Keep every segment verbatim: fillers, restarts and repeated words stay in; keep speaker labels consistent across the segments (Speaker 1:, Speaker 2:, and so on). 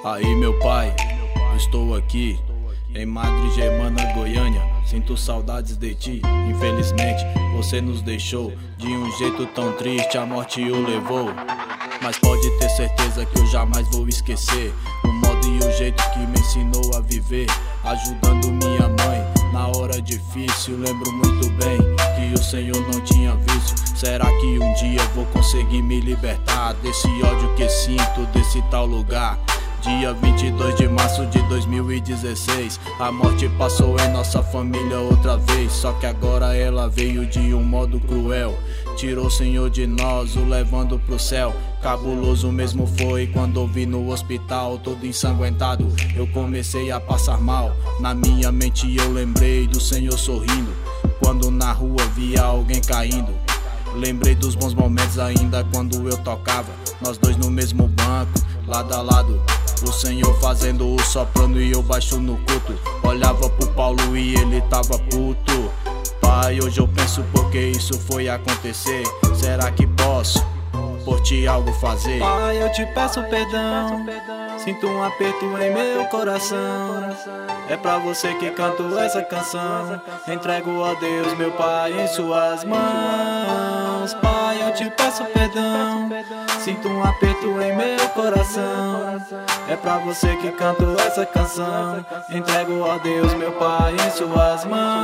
Speaker 1: Aí, meu pai, eu estou aqui em Madre Germana, Goiânia. Sinto saudades de ti, infelizmente você nos deixou. De um jeito tão triste a morte o levou. Mas pode ter certeza que eu jamais vou esquecer o modo e o jeito que me ensinou a viver, ajudando minha mãe na hora difícil. Lembro muito bem que o Senhor não tinha vício. Será que um dia vou conseguir me libertar desse ódio que sinto, desse tal lugar? Dia vinte e dois de março de dois mil e dezesseis, a morte passou em nossa família outra vez. Só que agora ela veio de um modo cruel, tirou o Senhor de nós, o levando pro céu. Cabuloso mesmo foi quando ouvi no hospital, todo ensanguentado, eu comecei a passar mal. Na minha mente eu lembrei do Senhor sorrindo, quando na rua via alguém caindo. Lembrei dos bons momentos ainda quando eu tocava, nós dois no mesmo banco, lado a lado, o Senhor fazendo o soprano e eu baixo no culto. Olhava pro Paulo e ele tava puto. Pai, hoje eu penso porque isso foi acontecer. Será que posso por ti algo fazer?
Speaker 2: Pai, eu te peço perdão, sinto um aperto em meu coração. É pra você que canto essa canção, entrego a Deus, meu Pai, em suas mãos. Pai, eu te peço perdão, sinto um aperto em meu coração. É pra você que canto essa canção, entrego a Deus, meu Pai, em suas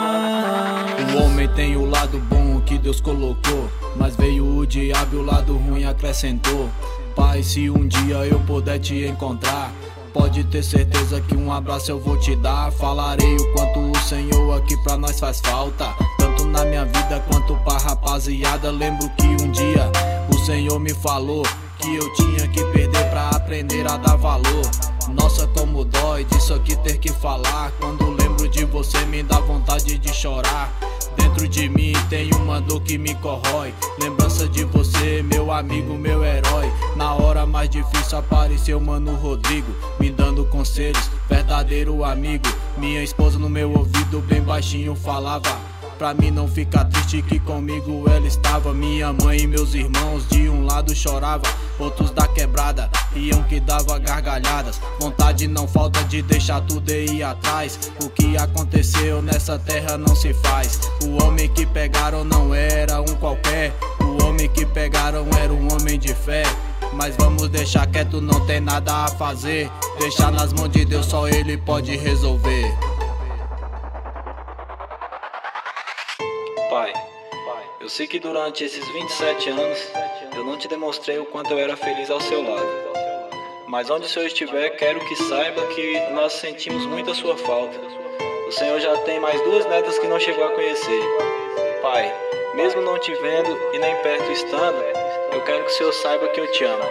Speaker 2: mãos.
Speaker 1: O homem tem o lado bom que Deus colocou, mas veio o diabo e o lado ruim acrescentou. Pai, se um dia eu puder te encontrar, pode ter certeza que um abraço eu vou te dar. Falarei o quanto o Senhor aqui pra nós faz falta, tanto na minha vida quanto pra rapaziada. Lembro que um dia o Senhor me falou que eu tinha que perder pra aprender a dar valor. Nossa, como dói disso aqui ter que falar. Quando lembro de você me dá vontade de chorar. Dentro de mim tem uma dor que me corrói, lembrança de você, meu amigo, meu herói. Na hora mais difícil apareceu Mano Rodrigo, me dando conselhos, verdadeiro amigo. Minha esposa no meu ouvido bem baixinho falava pra mim não ficar triste, que comigo ela estava. Minha mãe e meus irmãos de um lado choravam, outros da quebrada riam que dava gargalhadas. Vontade não falta de deixar tudo e ir atrás. O que aconteceu nessa terra não se faz. O homem que pegaram não era um qualquer, o homem que pegaram era um homem de fé. Mas vamos deixar quieto, não tem nada a fazer. Deixar nas mãos de Deus, só Ele pode resolver.
Speaker 3: Pai, eu sei que durante esses vinte e sete anos eu não te demonstrei o quanto eu era feliz ao seu lado. Mas onde o Senhor estiver, quero que saiba que nós sentimos muito a sua falta. O Senhor já tem mais duas netas que não chegou a conhecer. Pai, mesmo não te vendo e nem perto estando, eu quero que o Senhor saiba que eu te amo.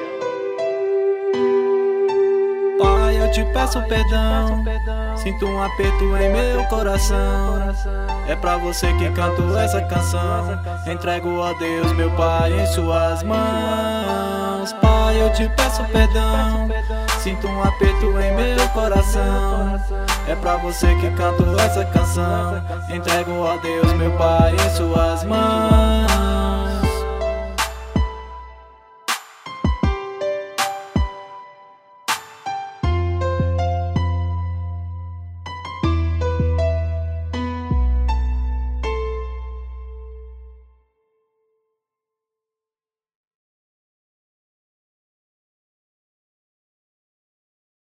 Speaker 2: Pai, eu te peço perdão, sinto um aperto em meu coração. É pra você que canto essa canção, entrego a Deus, meu Pai, em suas mãos. Pai, eu te peço perdão, sinto um aperto em meu coração. É pra você que canto essa canção, entrego a Deus, meu Pai, em suas mãos.